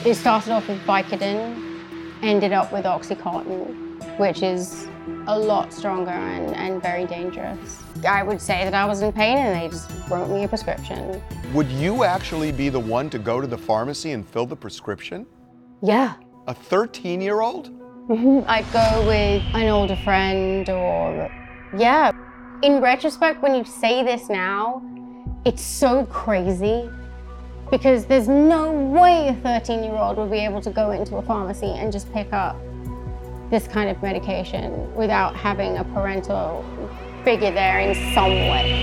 It started off with Vicodin, ended up with Oxycontin, which is a lot stronger and very dangerous. I would say that I was in pain and they just wrote me a prescription. Would you actually be the one to go to the pharmacy and fill the prescription? Yeah. A 13-year-old? I'd go with an older friend or, yeah. In retrospect, when you say this now, it's so crazy because there's no way a 13-year-old would be able to go into a pharmacy and just pick up this kind of medication without having a parental figure there in some way.